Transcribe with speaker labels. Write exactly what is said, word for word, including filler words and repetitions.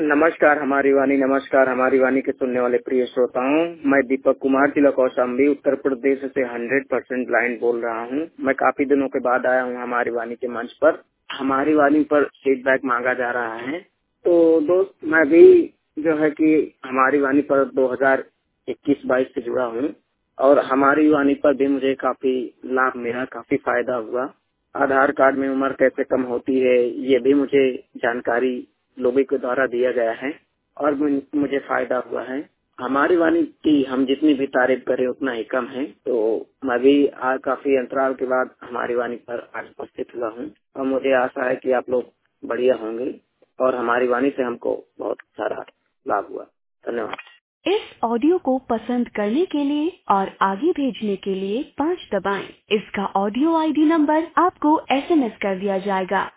Speaker 1: नमस्कार हमारी वाणी, नमस्कार हमारी वाणी के सुनने वाले प्रिय श्रोताओं। मैं दीपक कुमार जिला कौशाम्बी उत्तर प्रदेश से हंड्रेड परसेंट ब्लाइंड बोल रहा हूँ। मैं काफी दिनों के बाद आया हूँ हमारी वाणी के मंच पर। हमारी वाणी पर फीडबैक मांगा जा रहा है, तो दोस्त मैं भी जो है कि हमारी वाणी पर दो हज़ार इक्कीस बाईस से जुड़ा हूँ और हमारी वाणी पर भी मुझे काफी लाभ मिला, काफी फायदा हुआ। आधार कार्ड में उम्र कैसे कम होती है ये भी मुझे जानकारी लोगों के द्वारा दिया गया है और मुझे फायदा हुआ है। हमारी वाणी की हम जितनी भी तारीफ करें उतना ही कम है। तो मैं भी आज काफी अंतराल के बाद हमारी वाणी पर आज उपस्थित हुआ हूँ और मुझे आशा है कि आप लोग बढ़िया होंगे और हमारी वाणी से हमको बहुत सारा लाभ हुआ। धन्यवाद।
Speaker 2: इस ऑडियो को पसंद करने के लिए और आगे भेजने के लिए पाँच दबाएं। इसका ऑडियो आईडी नंबर आपको एसएमएस कर दिया जाएगा।